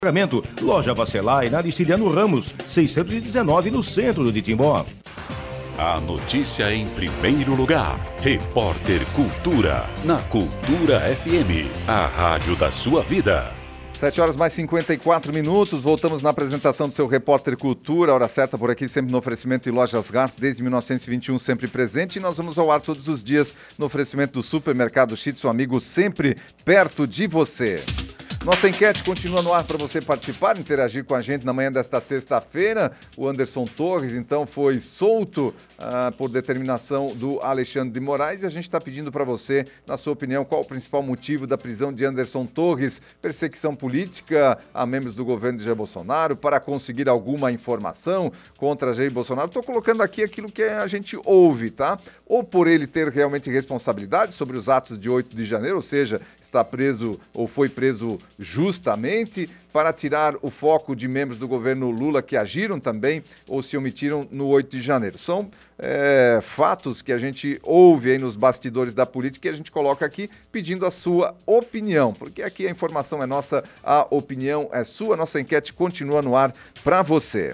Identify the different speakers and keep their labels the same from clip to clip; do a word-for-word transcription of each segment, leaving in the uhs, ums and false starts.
Speaker 1: Loja Bacelar e na Aristiliano Ramos, seiscentos e dezenove, no centro de Timbó.
Speaker 2: A notícia em primeiro lugar. Repórter Cultura, na Cultura F M, a rádio da sua vida.
Speaker 3: sete horas mais cinquenta e quatro minutos, voltamos na apresentação do seu Repórter Cultura, hora certa por aqui, sempre no oferecimento de Lojas Gart, desde mil novecentos e vinte e um, sempre presente, e nós vamos ao ar todos os dias no oferecimento do Supermercado Chitz, seu amigo sempre perto de você. Nossa enquete continua no ar para você participar, interagir com a gente na manhã desta sexta-feira. O Anderson Torres, então, foi solto ah, por determinação do Alexandre de Moraes e a gente está pedindo para você, na sua opinião, qual o principal motivo da prisão de Anderson Torres? Perseguição política a membros do governo de Jair Bolsonaro para conseguir alguma informação contra Jair Bolsonaro? Estou colocando aqui aquilo que a gente ouve, tá? Ou por ele ter realmente responsabilidade sobre os atos de oito de janeiro, ou seja, está preso ou foi preso justamente para tirar o foco de membros do governo Lula que agiram também ou se omitiram no oito de janeiro. São é, fatos que a gente ouve aí nos bastidores da política e a gente coloca aqui pedindo a sua opinião, porque aqui a informação é nossa, a opinião é sua, nossa enquete continua no ar para você.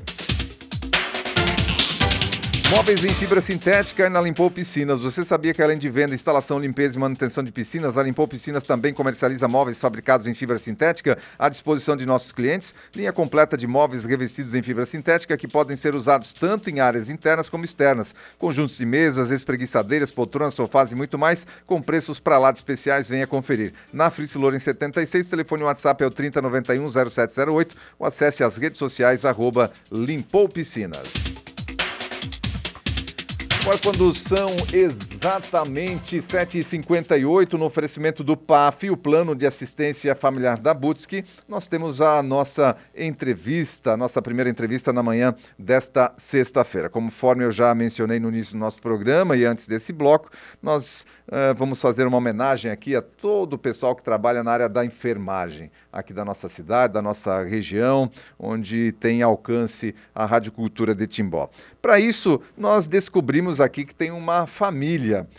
Speaker 3: Móveis em fibra sintética na Limpou Piscinas. Você sabia que além de venda, instalação, limpeza e manutenção de piscinas, a Limpou Piscinas também comercializa móveis fabricados em fibra sintética à disposição de nossos clientes? Linha completa de móveis revestidos em fibra sintética que podem ser usados tanto em áreas internas como externas. Conjuntos de mesas, espreguiçadeiras, poltronas, sofás e muito mais, com preços pra lá de especiais, venha conferir. Na Frice Loren setenta e seis, telefone WhatsApp é o trinta, noventa e um, zero sete zero oito ou acesse as redes sociais, arroba Limpou Piscinas. Agora, quando são exatamente sete e cinquenta e oito, no oferecimento do P A F, o Plano de Assistência Familiar da Butski, nós temos a nossa entrevista, a nossa primeira entrevista na manhã desta sexta-feira. Conforme eu já mencionei no início do nosso programa e antes desse bloco, nós uh, vamos fazer uma homenagem aqui a todo o pessoal que trabalha na área da enfermagem, aqui da nossa cidade, da nossa região, onde tem alcance a Rádio Cultura de Timbó. Para isso, nós descobrimos aqui que tem uma família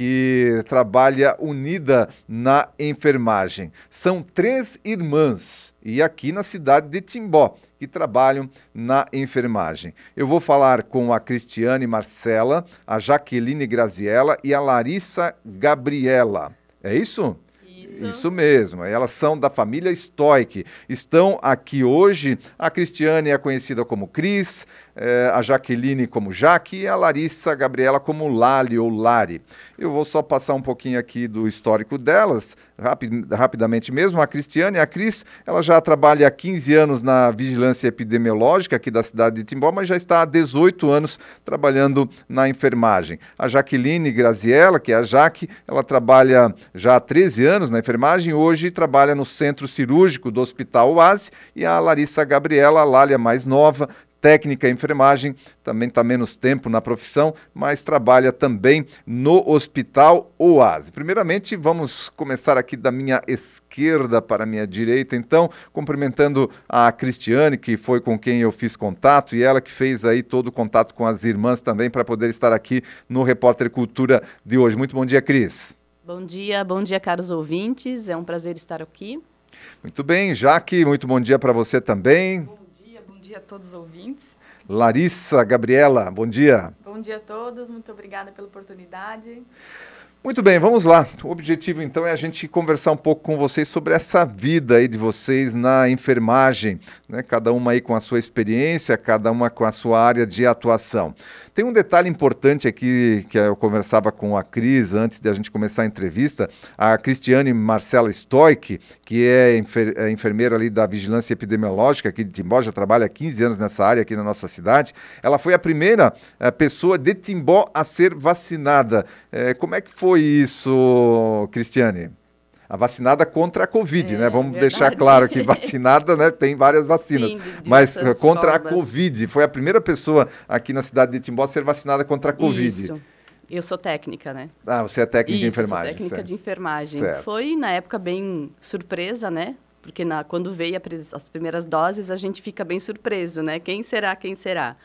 Speaker 3: que trabalha unida na enfermagem. São três irmãs e aqui na cidade de Timbó que trabalham na enfermagem. Eu vou falar com a Cristiane Marcela, a Jaqueline Graziella e a Larissa Gabriela. É isso? Isso. Isso mesmo, elas são da família Stoic, estão aqui hoje. A Cristiane é conhecida como Cris, eh, a Jaqueline como Jaque e a Larissa Gabriela como Lali ou Lari. Eu vou só passar um pouquinho aqui do histórico delas, rapid, rapidamente mesmo. A Cristiane, a Cris, ela já trabalha há quinze anos na vigilância epidemiológica aqui da cidade de Timbó, mas já está há dezoito anos trabalhando na enfermagem. A Jaqueline Graziella, que é a Jaque, ela trabalha já há treze anos na enfermagem, hoje trabalha no centro cirúrgico do Hospital Oase, e a Larissa Gabriela, a Lália mais nova, técnica em enfermagem, também está menos tempo na profissão, mas trabalha também no Hospital Oase. Primeiramente, vamos começar aqui da minha esquerda para a minha direita, então, cumprimentando a Cristiane, que foi com quem eu fiz contato, e ela que fez aí todo o contato com as irmãs também, para poder estar aqui no Repórter Cultura de hoje. Muito bom dia, Cris.
Speaker 4: Bom dia, bom dia, caros ouvintes. É um prazer estar aqui.
Speaker 3: Muito bem, Jaque, muito bom dia para você também.
Speaker 5: Bom dia, bom dia a todos os ouvintes.
Speaker 3: Larissa Gabriela, bom dia.
Speaker 5: Bom dia a todos, muito obrigada pela oportunidade.
Speaker 3: Muito bem, vamos lá. O objetivo, então, é a gente conversar um pouco com vocês sobre essa vida aí de vocês na enfermagem, né? Cada uma aí com a sua experiência, cada uma com a sua área de atuação. Tem um detalhe importante aqui, que eu conversava com a Cris antes de a gente começar a entrevista, a Cristiane Marcela Stoic, que é enfer- é enfermeira ali da Vigilância Epidemiológica aqui de Timbó, já trabalha há quinze anos nessa área aqui na nossa cidade. Ela foi a primeira é, pessoa de Timbó a ser vacinada. É, como é que foi isso, Cristiane? A vacinada contra a Covid, é, né? Vamos verdade. Deixar claro que vacinada, né? Tem várias vacinas. Sim, mas contra formas. A Covid. Foi a primeira pessoa aqui na cidade de Timbó a ser vacinada contra a Covid.
Speaker 4: Isso. Eu sou técnica, né?
Speaker 3: Ah, você é técnica
Speaker 4: Isso,
Speaker 3: de enfermagem.
Speaker 4: Sou técnica
Speaker 3: certo.
Speaker 4: de enfermagem.
Speaker 3: Certo.
Speaker 4: Foi, na época, bem surpresa, né? Porque na, quando veio a, as primeiras doses, a gente fica bem surpreso, né? Quem será, quem será?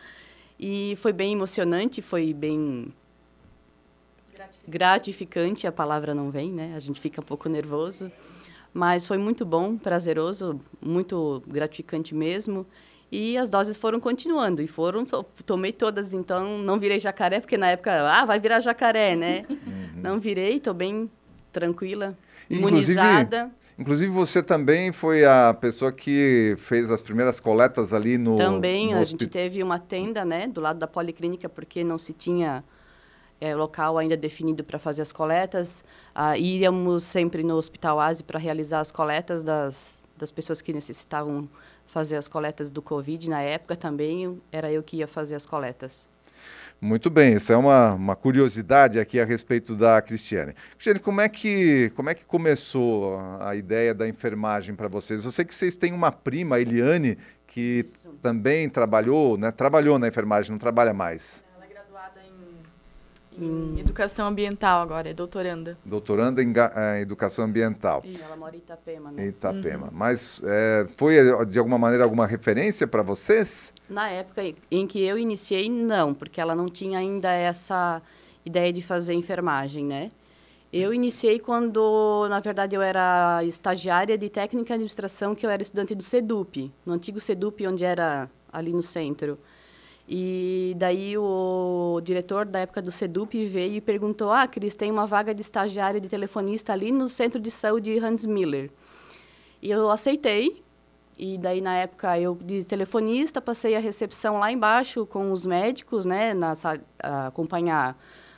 Speaker 4: E foi bem emocionante, foi bem... Gratificante, a palavra não vem, né? A gente fica um pouco nervoso. Mas foi muito bom, prazeroso, muito gratificante mesmo. E as doses foram continuando, e foram, tomei todas, então não virei jacaré, porque na época, ah, vai virar jacaré, né? Uhum. Não virei, estou bem tranquila, imunizada.
Speaker 3: Inclusive, você também foi a pessoa que fez as primeiras coletas ali no...
Speaker 4: Também,
Speaker 3: no
Speaker 4: a gente teve uma tenda, né, do lado da policlínica, porque não se tinha é, local ainda definido para fazer as coletas. Ah, íamos sempre no Hospital Asi para realizar as coletas das, das pessoas que necessitavam fazer as coletas do Covid. Na época também era eu que ia fazer as coletas.
Speaker 3: Muito bem, isso é uma, uma curiosidade aqui a respeito da Cristiane. Cristiane, como é que, como é que começou a ideia da enfermagem para vocês? Eu sei que vocês têm uma prima, a Eliane, que isso. também trabalhou, né? Trabalhou na enfermagem, não trabalha mais.
Speaker 5: Ela é graduada em, em educação ambiental agora, é doutoranda.
Speaker 3: Doutoranda em, em educação ambiental.
Speaker 4: Sim, ela mora em Itapema, né?
Speaker 3: Em Itapema. Uhum. Mas é, foi, de alguma maneira, alguma referência para vocês?
Speaker 4: Na época em que eu iniciei, não, porque ela não tinha ainda essa ideia de fazer enfermagem, né? Eu iniciei quando, na verdade, eu era estagiária de técnica e administração, que eu era estudante do SEDUP, no antigo SEDUP, onde era ali no centro. E daí o diretor da época do SEDUP veio e perguntou, ah, Cris, tem uma vaga de estagiária de telefonista ali no Centro de Saúde Hans Miller. E eu aceitei. E daí, na época, eu de telefonista, passei a recepção lá embaixo com os médicos, né, na, a acompanhar,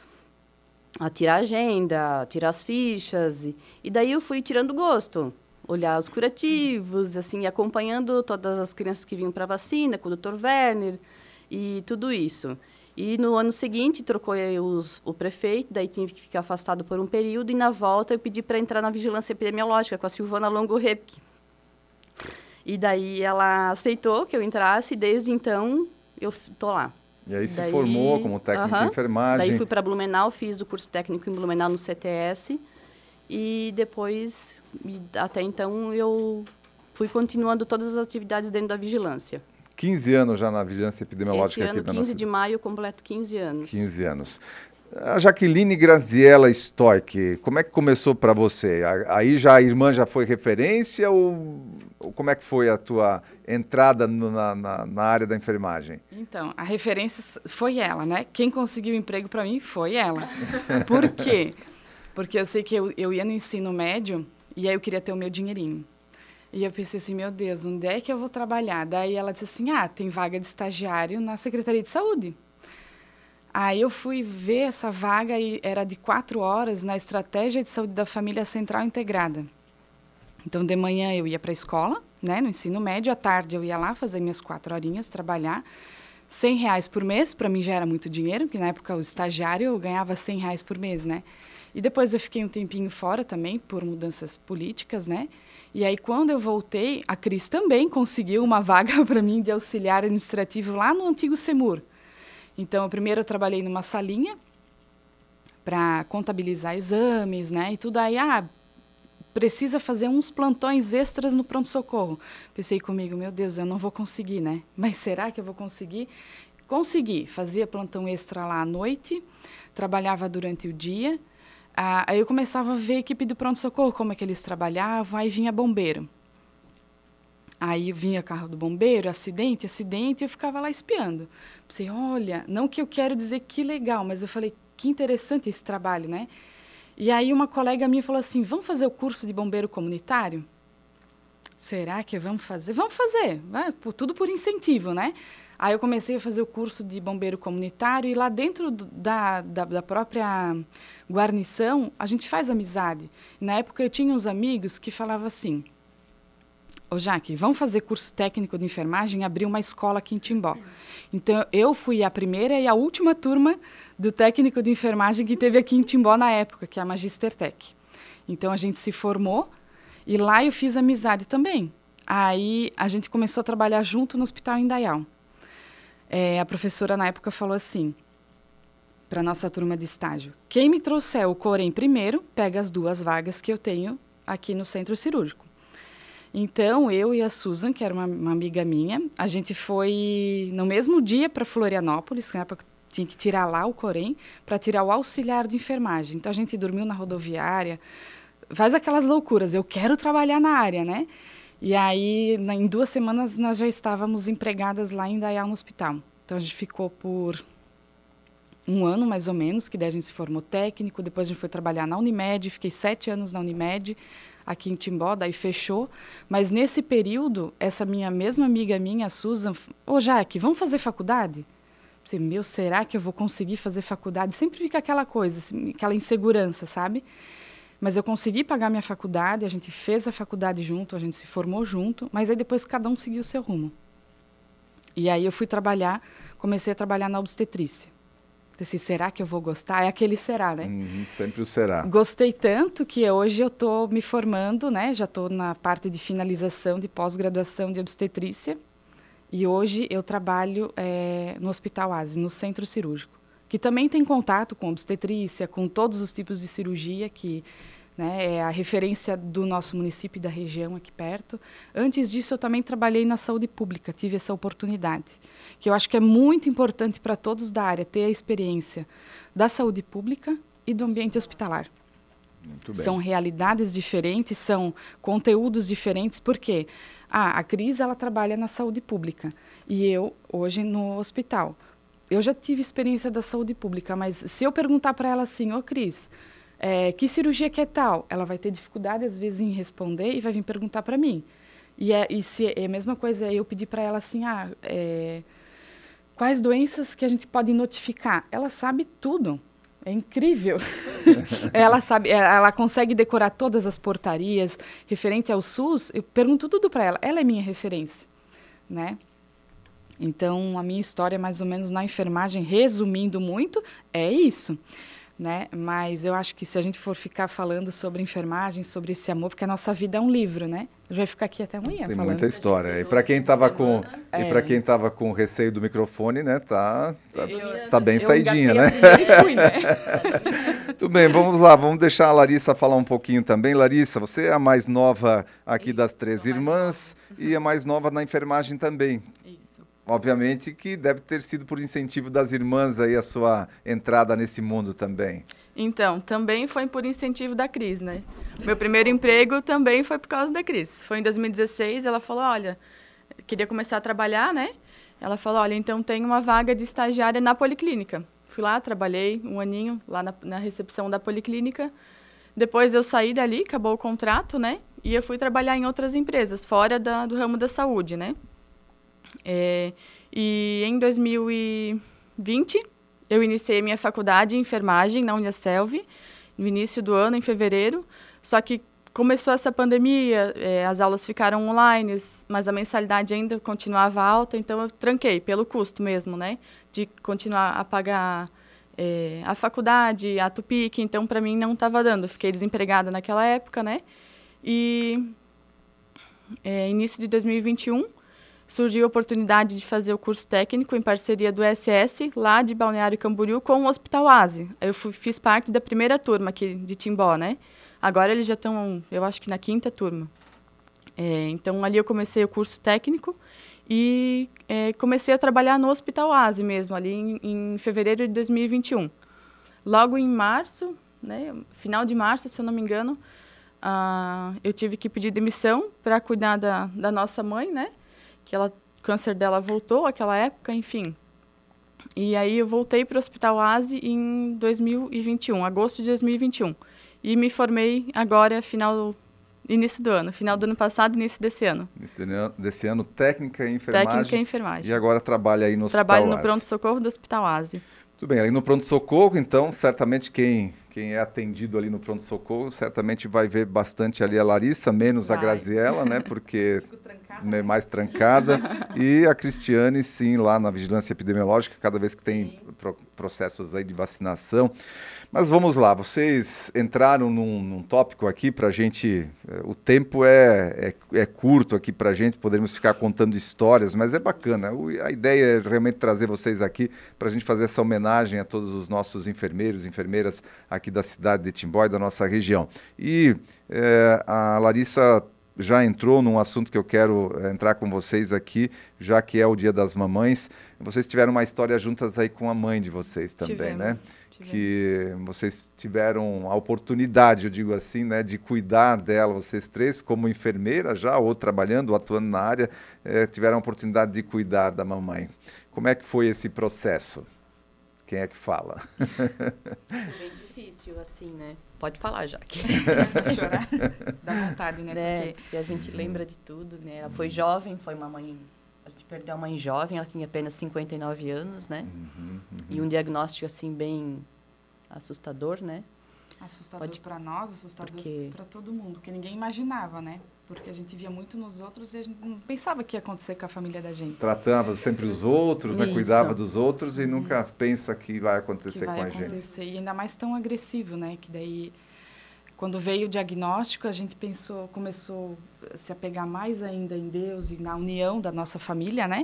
Speaker 4: a tirar a agenda, tirar as fichas. E, e daí eu fui tirando gosto, olhar os curativos, assim, acompanhando todas as crianças que vinham para a vacina, com o doutor Werner e tudo isso. E no ano seguinte, trocou os, o prefeito, daí tive que ficar afastado por um período, e na volta eu pedi para entrar na vigilância epidemiológica com a Silvana Longo-Repke. E daí ela aceitou que eu entrasse, e desde então eu tô lá.
Speaker 3: E aí se
Speaker 4: daí,
Speaker 3: formou como técnico
Speaker 4: uh-huh,
Speaker 3: de enfermagem.
Speaker 4: Daí fui para Blumenau, fiz o curso técnico em Blumenau no C T S. E depois, até então, eu fui continuando todas as atividades dentro da vigilância.
Speaker 3: quinze anos já na vigilância epidemiológica.
Speaker 4: Esse ano,
Speaker 3: aqui da
Speaker 4: quinze
Speaker 3: nossa...
Speaker 4: de maio, eu completo quinze anos.
Speaker 3: quinze anos. A Jaqueline Graziella Stoic, como é que começou para você? Aí já a irmã já foi referência ou, ou como é que foi a tua entrada no, na, na, na área da enfermagem?
Speaker 6: Então, a referência foi ela, né? Quem conseguiu emprego para mim foi ela. Por quê? Porque eu sei que eu, eu ia no ensino médio e aí eu queria ter o meu dinheirinho. E eu pensei assim, meu Deus, onde é que eu vou trabalhar? Daí ela disse assim, ah, tem vaga de estagiário na Secretaria de Saúde. Aí eu fui ver essa vaga e era de quatro horas na Estratégia de Saúde da Família Central Integrada. Então, de manhã eu ia para a escola, né, no ensino médio, à tarde eu ia lá fazer minhas quatro horinhas, trabalhar. cem reais por mês, para mim já era muito dinheiro, porque na época o estagiário eu ganhava cem reais por mês, né? E depois eu fiquei um tempinho fora também, por mudanças políticas, né? E aí, quando eu voltei, a Cris também conseguiu uma vaga para mim de auxiliar administrativo lá no antigo SEMUR. Então, primeiro eu trabalhei numa salinha para contabilizar exames, né? E tudo aí, ah, precisa fazer uns plantões extras no pronto-socorro. Pensei comigo, meu Deus, eu não vou conseguir, né? Mas será que eu vou conseguir? Consegui, fazia plantão extra lá à noite, trabalhava durante o dia. Ah, aí eu começava a ver a equipe do pronto-socorro, como é que eles trabalhavam, aí vinha bombeiro. Aí vinha carro do bombeiro, acidente, acidente, e eu ficava lá espiando. Pensei, olha, não que eu quero dizer que legal, mas eu falei, que interessante esse trabalho, né? E aí uma colega minha falou assim, vamos fazer o curso de bombeiro comunitário? Será que vamos fazer? Vamos fazer, vai, tudo por incentivo, né? Aí eu comecei a fazer o curso de bombeiro comunitário e lá dentro do, da, da, da própria guarnição, a gente faz amizade. Na época eu tinha uns amigos que falavam assim, ô Jaque, vamos fazer curso técnico de enfermagem, abrir uma escola aqui em Timbó. Então, eu fui a primeira e a última turma do técnico de enfermagem que teve aqui em Timbó na época, que é a Magister Tech. Então, a gente se formou e lá eu fiz amizade também. Aí, a gente começou a trabalhar junto no Hospital Indaial. É, a professora, na época, falou assim, para a nossa turma de estágio, quem me trouxer o Corém primeiro, pega as duas vagas que eu tenho aqui no centro cirúrgico. Então, eu e a Susan, que era uma, uma amiga minha, a gente foi no mesmo dia para Florianópolis, né, porque tinha que tirar lá o Corém, para tirar o auxiliar de enfermagem. Então, a gente dormiu na rodoviária, faz aquelas loucuras, eu quero trabalhar na área, né? E aí, na, em duas semanas, nós já estávamos empregadas lá em Indaial, no hospital. Então, a gente ficou por um ano, mais ou menos, que daí a gente se formou técnico, depois a gente foi trabalhar na Unimed, fiquei sete anos na Unimed, aqui em Timbó, daí fechou. Mas, nesse período, essa minha mesma amiga minha, a Susan, ô, Jaque, vamos fazer faculdade? Pensei, meu, será que eu vou conseguir fazer faculdade? Sempre fica aquela coisa, assim, aquela insegurança, sabe? Mas eu consegui pagar minha faculdade, a gente fez a faculdade junto, a gente se formou junto, mas aí depois cada um seguiu o seu rumo. E aí eu fui trabalhar, comecei a trabalhar na obstetrícia. Pensei, será que eu vou gostar? É aquele será, né?
Speaker 3: Uhum, sempre o será.
Speaker 6: Gostei tanto que hoje eu estou me formando, né? Já estou na parte de finalização de pós-graduação de obstetrícia. E hoje eu trabalho é, no Hospital Asi, no centro cirúrgico, que também tem contato com obstetrícia, com todos os tipos de cirurgia, que, né, é a referência do nosso município e da região aqui perto. Antes disso, eu também trabalhei na saúde pública, tive essa oportunidade, que eu acho que é muito importante para todos da área ter a experiência da saúde pública e do ambiente hospitalar.
Speaker 3: Muito bem.
Speaker 6: São realidades diferentes, são conteúdos diferentes, porque ah, a Cris ela trabalha na saúde pública e eu hoje no hospital. Eu já tive experiência da saúde pública, mas se eu perguntar para ela assim, ô oh, Cris, é, que cirurgia que é tal? Ela vai ter dificuldade, às vezes, em responder e vai vir perguntar para mim. E, é, e se é a mesma coisa eu pedir para ela assim, ah, é, quais doenças que a gente pode notificar? Ela sabe tudo. É incrível. Ela sabe, ela consegue decorar todas as portarias referente ao SUS. Eu pergunto tudo para ela. Ela é minha referência, né? Então, a minha história, mais ou menos, na enfermagem, resumindo muito, é isso, né? Mas eu acho que se a gente for ficar falando sobre enfermagem, sobre esse amor, porque a nossa vida é um livro, né? A gente vai ficar aqui até amanhã
Speaker 3: Tem
Speaker 6: falando.
Speaker 3: muita história. E para quem estava com
Speaker 6: É.
Speaker 3: e para quem estava com receio do microfone, né? Tá tá,
Speaker 6: Eu-
Speaker 3: tá bem
Speaker 6: eu
Speaker 3: saidinha,
Speaker 6: engatei
Speaker 3: né?
Speaker 6: a primeira e fui, né?
Speaker 3: Tudo bem, vamos lá, vamos deixar a Larissa falar um pouquinho também. Larissa, você é a mais nova aqui das três irmãs e a mais nova na enfermagem também.
Speaker 5: Isso.
Speaker 3: Obviamente que deve ter sido por incentivo das irmãs aí a sua entrada nesse mundo também.
Speaker 5: Então, também foi por incentivo da Cris, né? Meu primeiro emprego também foi por causa da Cris. Foi em dois mil e dezesseis, ela falou, olha, queria começar a trabalhar, né? Ela falou, olha, então tem uma vaga de estagiária na Policlínica. Fui lá, trabalhei um aninho lá na, na recepção da Policlínica. Depois eu saí dali, acabou o contrato, né? E eu fui trabalhar em outras empresas, fora da, do ramo da saúde, né? É, e em dois mil e vinte, eu iniciei minha faculdade em enfermagem na Uniaselv, no início do ano, em fevereiro. Só que começou essa pandemia, é, as aulas ficaram online, mas a mensalidade ainda continuava alta, então eu tranquei, pelo custo mesmo, né? De continuar a pagar é, a faculdade, a Tupic, então para mim não estava dando. Fiquei desempregada naquela época, né? E é, início de dois mil e vinte e um, surgiu a oportunidade de fazer o curso técnico em parceria do S S, lá de Balneário Camboriú, com o Hospital Asi. Eu fui, fiz parte da primeira turma aqui de Timbó, né? Agora eles já estão, eu acho que na quinta turma. É, então, ali eu comecei o curso técnico e é, comecei a trabalhar no Hospital Asi mesmo, ali em, em fevereiro de dois mil e vinte e um. Logo em março, né, final de março, se eu não me engano, ah, eu tive que pedir demissão para cuidar da, da nossa mãe, né? Que ela, o câncer dela voltou naquela época, enfim. E aí eu voltei para o Hospital Asi em dois mil e vinte e um, agosto de dois mil e vinte e um. E me formei agora, final, início do ano, final do ano passado, início desse ano.
Speaker 3: Desse ano, desse ano técnica em enfermagem.
Speaker 5: Técnica em enfermagem.
Speaker 3: E agora trabalha aí no
Speaker 5: Trabalho
Speaker 3: Hospital
Speaker 5: no
Speaker 3: Asi.
Speaker 5: pronto-socorro do Hospital Asi.
Speaker 3: Tudo bem, ali no pronto-socorro, então, certamente quem, quem é atendido ali no pronto-socorro, certamente vai ver bastante ali a Larissa, menos
Speaker 5: Vai.
Speaker 3: a Graziella, né, porque é mais trancada, e a Cristiane, sim, lá na vigilância epidemiológica, cada vez que tem pro, processos aí de vacinação. Mas vamos lá, vocês entraram num, num tópico aqui para a gente, o tempo é, é, é curto aqui para a gente, poderíamos ficar contando histórias, mas é bacana, o, a ideia é realmente trazer vocês aqui para a gente fazer essa homenagem a todos os nossos enfermeiros, enfermeiras aqui da cidade de Timbó e da nossa região. E é, a Larissa já entrou num assunto que eu quero é, entrar com vocês aqui, já que é o Dia das Mamães. Vocês tiveram uma história juntas aí com a mãe de vocês também,
Speaker 5: Tivemos,
Speaker 3: né?
Speaker 5: tivemos.
Speaker 3: Que vocês tiveram a oportunidade, eu digo assim, né, de cuidar dela, vocês três, como enfermeira já, ou trabalhando, ou atuando na área, é, tiveram a oportunidade de cuidar da mamãe. Como é que foi esse processo? Quem é que fala?
Speaker 4: Foi bem difícil, assim, né? Pode falar, já.
Speaker 6: Chorar, dá vontade, né?
Speaker 4: né?
Speaker 6: Porque...
Speaker 4: Porque a gente lembra de tudo, né? Ela foi jovem, foi uma mãe... A gente perdeu a mãe jovem, ela tinha apenas cinquenta e nove anos, né?
Speaker 3: Uhum, uhum.
Speaker 4: E um diagnóstico, assim, bem assustador, né?
Speaker 6: Assustador
Speaker 4: Pode...
Speaker 6: para nós, assustador
Speaker 4: porque...
Speaker 6: para todo mundo, porque ninguém imaginava, né? Porque a gente via muito nos outros e a gente não pensava que ia acontecer com a família da gente.
Speaker 3: Tratava sempre os outros, né?
Speaker 4: Isso.
Speaker 3: Cuidava dos outros e nunca pensa que vai acontecer
Speaker 6: que vai
Speaker 3: com a
Speaker 6: acontecer.
Speaker 3: gente.
Speaker 6: E ainda mais tão agressivo, né? Que daí, quando veio o diagnóstico, a gente pensou, começou a se apegar mais ainda em Deus e na união da nossa família, né?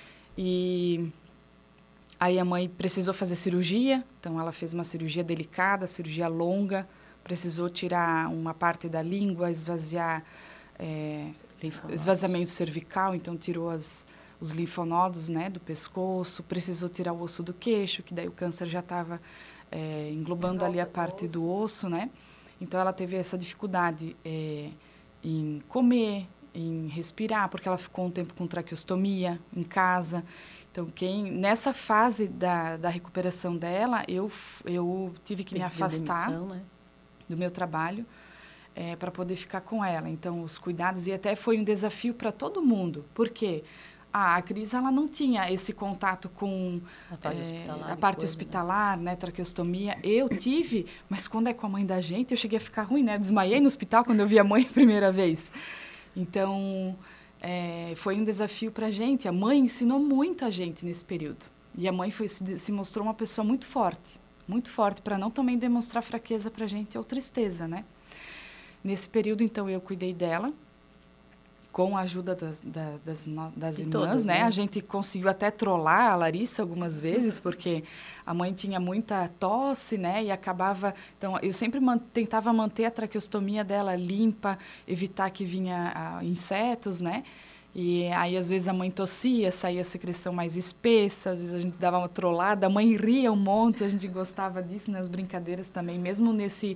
Speaker 6: E aí a mãe precisou fazer cirurgia, então ela fez uma cirurgia delicada, cirurgia longa, precisou tirar uma parte da língua, esvaziar, é, esvaziamento cervical, então tirou as, os linfonodos, né, do pescoço, precisou tirar o osso do queixo, que daí o câncer já estava é, englobando ali a parte do osso, né? Então ela teve essa dificuldade é, em comer, em respirar, porque ela ficou um tempo com traqueostomia em casa. Então, quem, nessa fase da, da recuperação dela, eu, eu tive que me afastar
Speaker 4: demissão, né?
Speaker 6: do meu trabalho é, para poder ficar com ela. Então, os cuidados, e até foi um desafio para todo mundo. Por quê? Ah, a Cris, ela não tinha esse contato com
Speaker 4: A parte
Speaker 6: é,
Speaker 4: hospitalar.
Speaker 6: a parte
Speaker 4: coisa,
Speaker 6: hospitalar, né? né, traqueostomia. Eu tive, mas quando é com a mãe da gente, eu cheguei a ficar ruim, né? Eu desmaiei no hospital quando eu vi a mãe a primeira vez. Então... É, foi um desafio para a gente. A mãe ensinou muito a gente nesse período. E a mãe foi, se, se mostrou uma pessoa muito forte. Muito forte, para não também demonstrar fraqueza para a gente ou tristeza, né? Nesse período, então, eu cuidei dela, com a ajuda das, da, das, no, das irmãs,
Speaker 4: todas,
Speaker 6: né?
Speaker 4: né?
Speaker 6: A gente conseguiu até trollar a Larissa algumas vezes, porque a mãe tinha muita tosse, né? E acabava... Então, eu sempre man, tentava manter a traqueostomia dela limpa, evitar que vinha ah, insetos, né? E aí, às vezes, a mãe tossia, saía a secreção mais espessa, às vezes a gente dava uma trollada, a mãe ria um monte, a gente gostava disso nas brincadeiras também, mesmo nesse...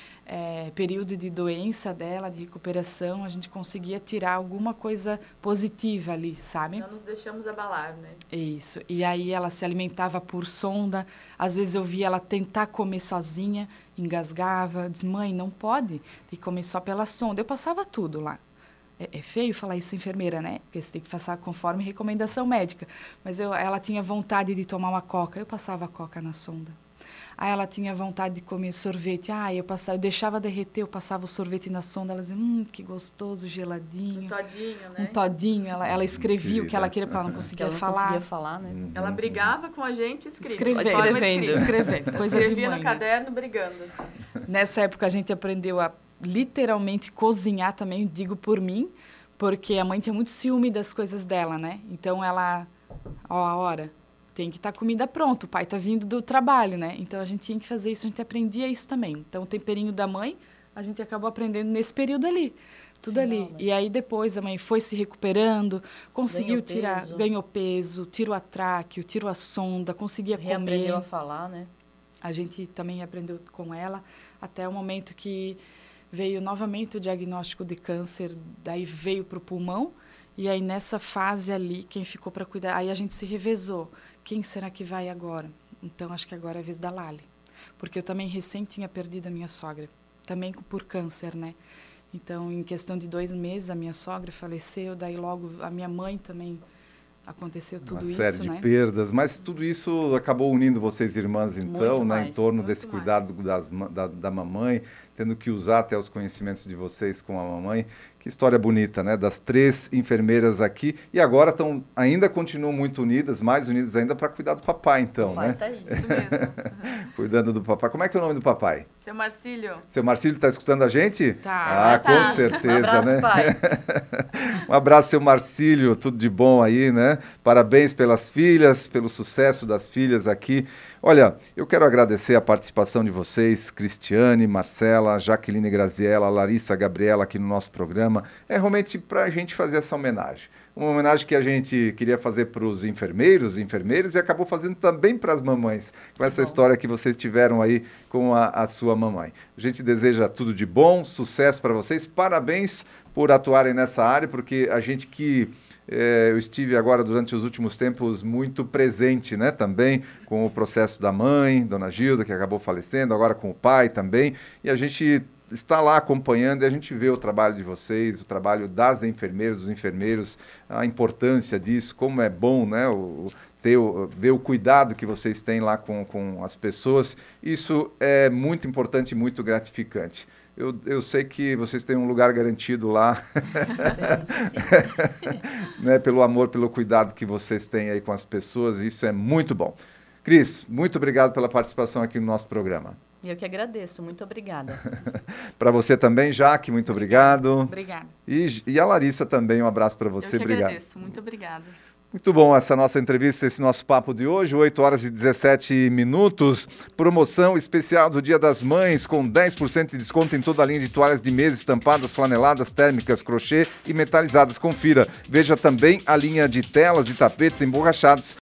Speaker 6: É, período de doença dela, de recuperação, a gente conseguia tirar alguma coisa positiva ali, sabe?
Speaker 5: Não nos deixamos abalar, né?
Speaker 6: Isso. E aí ela se alimentava por sonda. Às vezes eu via ela tentar comer sozinha, engasgava. Diz, mãe, não pode, tem que comer só pela sonda. Eu passava tudo lá. É, é feio falar isso, enfermeira, né? Porque você tem que passar conforme recomendação médica. Mas eu, ela tinha vontade de tomar uma coca, eu passava a coca na sonda. Aí ela tinha vontade de comer sorvete. Ah, eu passava, eu deixava derreter, eu passava o sorvete na sonda. Ela dizia, hum, que gostoso, geladinho.
Speaker 5: Um todinho, né?
Speaker 6: Um todinho. Ela, ela escrevia
Speaker 3: Querida.
Speaker 6: o que ela queria, porque ela não conseguia
Speaker 4: ela não
Speaker 6: falar.
Speaker 4: conseguia falar, né?
Speaker 3: Uhum.
Speaker 5: Ela brigava com a gente escrito.
Speaker 6: Escrevendo,
Speaker 5: de forma
Speaker 6: escrevendo,
Speaker 5: escrita.
Speaker 6: escrevendo. Coisa de
Speaker 5: Escrevia
Speaker 6: mãe,
Speaker 5: no
Speaker 6: né?
Speaker 5: caderno brigando. Assim.
Speaker 6: Nessa época a gente aprendeu a literalmente cozinhar também, digo por mim, porque a mãe tinha muito ciúme das coisas dela, né? Então ela, ó, a hora... Tem que estar tá comida pronta, o pai está vindo do trabalho, né? Então, a gente tinha que fazer isso, a gente aprendia isso também. Então, o temperinho da mãe, a gente acabou aprendendo nesse período ali, tudo
Speaker 4: Final,
Speaker 6: ali.
Speaker 4: né?
Speaker 6: E aí, depois, a mãe foi se recuperando, conseguiu
Speaker 4: Ganhou
Speaker 6: tirar,
Speaker 4: peso.
Speaker 6: ganhou peso, tirou a tráqueo, tirou a sonda, conseguia
Speaker 4: Reaprendeu
Speaker 6: comer.
Speaker 4: a falar, né?
Speaker 6: A gente também aprendeu com ela, até o momento que veio novamente o diagnóstico de câncer, daí veio para o pulmão, e aí, nessa fase ali, quem ficou para cuidar, aí a gente se revezou. Quem será que vai agora? Então, acho que agora é a vez da Lali. Porque eu também recém tinha perdido a minha sogra. Também por câncer, né? Então, em questão de dois meses, a minha sogra faleceu. Daí, logo, a minha mãe também aconteceu tudo
Speaker 3: Uma
Speaker 6: isso,
Speaker 3: série de
Speaker 6: né?
Speaker 3: perdas. Mas tudo isso acabou unindo vocês irmãs, então,
Speaker 4: Muito
Speaker 3: né?
Speaker 4: mais,
Speaker 3: Em torno
Speaker 5: muito
Speaker 3: desse
Speaker 5: mais.
Speaker 3: cuidado das, ma- da, da mamãe, tendo que usar até os conhecimentos de vocês com a mamãe. Que história bonita, né? Das três enfermeiras aqui. E agora estão, ainda continuam muito unidas, mais unidas ainda, para cuidar do papai, então,
Speaker 4: Papai
Speaker 3: né?
Speaker 4: tá aí.
Speaker 5: Isso mesmo.
Speaker 3: Cuidando do papai. Como é que é o nome do papai?
Speaker 5: Seu Marcílio.
Speaker 3: Seu Marcílio está escutando a gente?
Speaker 6: Tá.
Speaker 3: Ah,
Speaker 4: Tá.
Speaker 3: com certeza,
Speaker 4: Um abraço,
Speaker 3: né?
Speaker 4: pai.
Speaker 3: Um abraço, seu Marcílio, tudo de bom aí, né? Parabéns pelas filhas, pelo sucesso das filhas aqui. Olha, eu quero agradecer a participação de vocês, Cristiane, Marcela, Daniela, a Jaqueline Graziella, a Larissa Gabriela aqui no nosso programa. É realmente para a gente fazer essa homenagem. Uma homenagem que a gente queria fazer para os enfermeiros e enfermeiras e acabou fazendo também para as mamães, com essa bom. história que vocês tiveram aí com a, a sua mamãe. A gente deseja tudo de bom, sucesso para vocês, parabéns por atuarem nessa área, porque a gente que... É, eu estive agora, durante os últimos tempos, muito presente, né, também com o processo da mãe, Dona Gilda, que acabou falecendo, agora com o pai também, e a gente está lá acompanhando e a gente vê o trabalho de vocês, o trabalho das enfermeiras, dos enfermeiros, a importância disso, como é bom, né, o, ter o, ver o cuidado que vocês têm lá com, com as pessoas. Isso é muito importante e muito gratificante. Eu, eu sei que vocês têm um lugar garantido lá, né, pelo amor, pelo cuidado que vocês têm aí com as pessoas, isso é muito bom. Cris, muito obrigado pela participação aqui no nosso programa.
Speaker 4: Eu que agradeço, muito obrigada.
Speaker 3: Para você também, Jaque, muito obrigado.
Speaker 5: Obrigada.
Speaker 3: E, e a Larissa também, um abraço para você,
Speaker 5: eu que
Speaker 3: obrigado.
Speaker 5: agradeço, muito obrigada.
Speaker 3: Muito bom essa nossa entrevista, esse nosso papo de hoje, oito horas e dezessete minutos, promoção especial do Dia das Mães, com dez por cento de desconto em toda a linha de toalhas de mesa, estampadas, flaneladas, térmicas, crochê e metalizadas. Confira, veja também a linha de telas e tapetes emborrachados